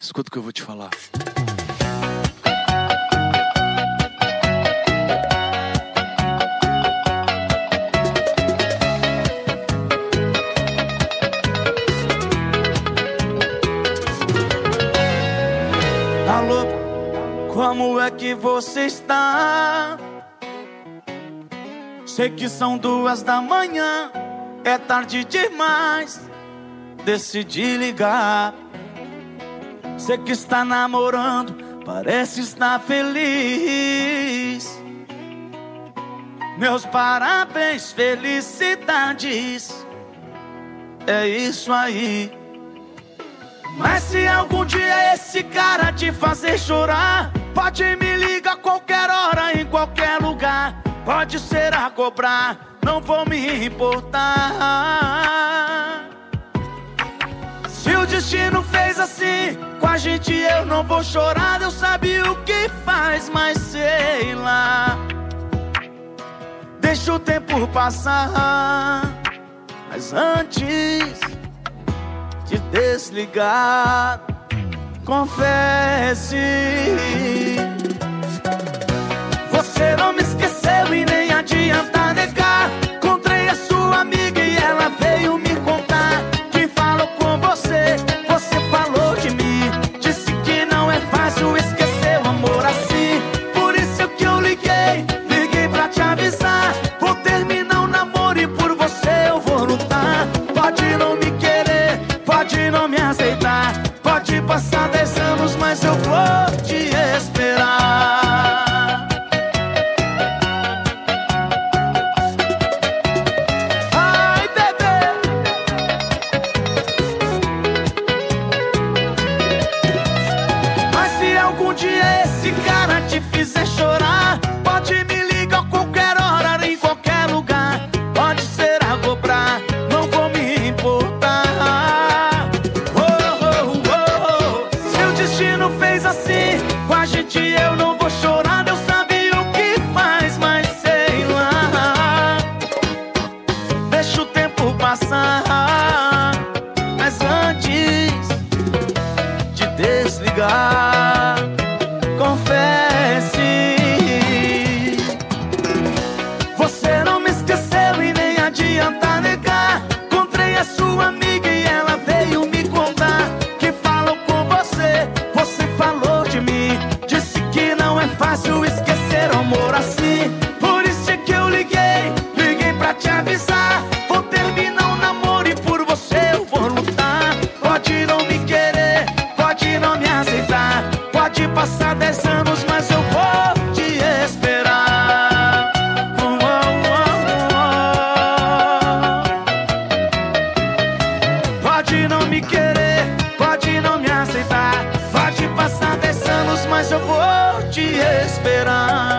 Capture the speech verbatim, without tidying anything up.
Escuta o que eu vou te falar. Alô, como é que você está? Sei que são duas da manhã, é tarde demais. Decidi ligar. Sei que está namorando, parece estar feliz. Meus parabéns, felicidades. É isso aí. Mas se algum dia esse cara te fazer chorar, pode me ligar qualquer hora, em qualquer lugar. Pode ser a cobrar, não vou me importar. Se o destino fez assim com a gente, eu não vou chorar. Deus sabe o que faz, mas sei lá. Deixa o tempo passar. Mas antes de desligar, confesse, você não me esqueceu e nem adianta negar. Encontrei a sua amiga e ela veio me contar que falou com você, você falou de mim. Disse que não é fácil esquecer o amor assim. Por isso que eu liguei, liguei pra te avisar. Vou terminar o namoro e por você eu vou lutar. Pode não me querer, pode não me aceitar, pode passar dez anos, mas eu vou te esperar. Ai, bebê. Mas se algum dia esse cara te fizer chorar, pode me ligar a qualquer hora, em qualquer lugar. Pode ser a cobrar, não vou me importar. Oh, oh, oh, oh. Se o destino fez assim com a gente, eu não vou chorar. Deus sabe o que faz, mas sei lá. Deixa o tempo passar. Mas antes de desligar, confesse, você não me esqueceu e nem adianta negar. Encontrei a sua amiga e ela veio me contar que falou com você, você falou de mim. Disse que não é fácil esquecer o amor assim. Por isso é que eu liguei, liguei pra te avisar. Vou terminar o namoro e por você eu vou lutar. Pode não me querer, pode não me aceitar, pode passar dez anos, mas eu vou te esperar. Oh, oh, oh. Pode não me querer, pode não me aceitar, pode passar dez anos, mas eu vou te esperar.